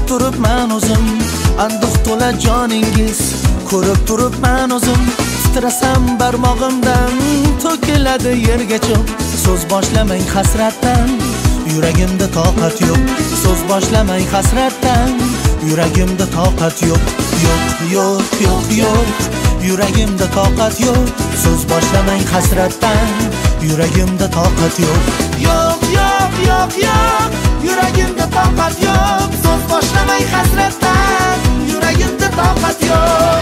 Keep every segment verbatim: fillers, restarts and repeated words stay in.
turibman o'zim, anduh to'la joningiz ko'rib turibman o'zim. Titrasam barmog'imdan to'kiladi yerga cho'p. So'z boshlamang hasratdan, yuragimda toqat yo'q. So'z boshlamang hasratdan, yuragimda toqat yo'q. Yo'q, yo'q, yo'q, yo'q, yuragimda toqat yo'q. So'z boshlamang hasratdan, yuragimda toqat yo'q. Yo'q, yo'q, yo'q, yo'q, yuragimda toqat yo'q. So'z boshlamang hasratdan, yuragimda toqat yo'q.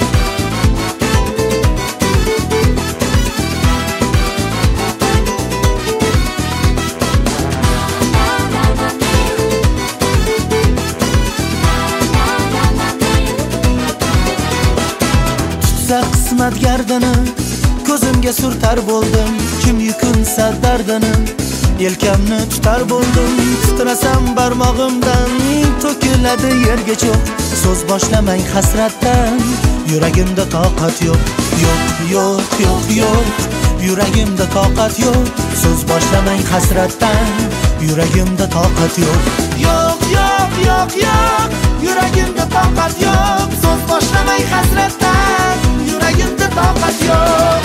Qismat gardini ko'zimga surtar bo'ldim, kim yukunsa dardini yelkamni tutar bo'ldim. Titrasam barmog'imdan to'kiladi yerga cho'q. So'z boshlamang hasratdan, yuragimda toqat yo'q. Yo'q, yo'q, yo'q, yo'q, yuragimda toqat yo'q. So'z boshlamang hasratdan, yuragimda toqat yo'q. Yo'q, yo'q, yo'q, yo'q, yuragimda toqat yo'q. So'z boshlamang hasratdan, yuragimda toqat yo'q.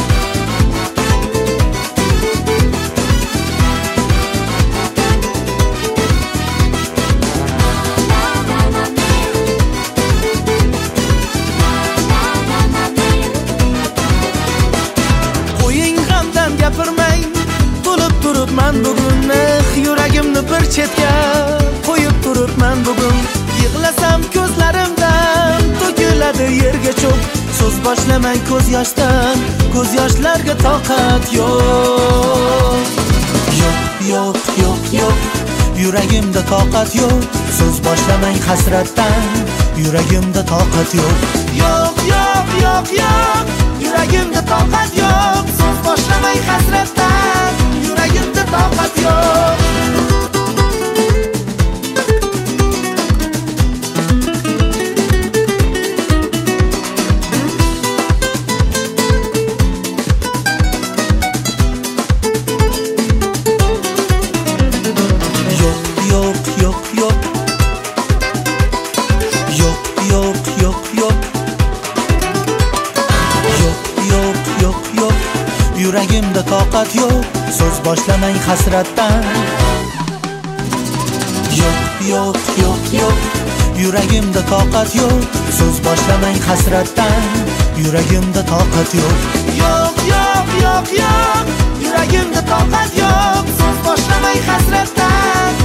Qo'ying g'amdan gapirmang, to'lib turibman bugun. Yuragimni bir chetga qo'yib turibman bugun. Yig'lasam ko'zlarimdan to'kiladi yerga cho'p. So'z boshlamang ko'z yoshdan, ko'z yoshlarga toqat yo'q. Yo'q, yo'q, yo'q, yo'q, yuragimda toqat yo'q. So'z boshlamang hasratdan, yuragimda toqat yo'q. Yo'q, yo'q, yo'q, yo'q, yuragimda toqat yo'q. So'z boshlamang hasratdan, yuragimda toqat yo'q. Yuragimda toqat yo'q, so'z boshlamang hasratdan. Yo'q, yo'q, yo'q, yo'q, yuragimda toqat yo'q. So'z boshlamang hasratdan, yuragimda toqat yo'q. Yo'q, yo'q, yo'q, yo'q, yuragimda toqat yo'q. So'z boshlamang hasratdan,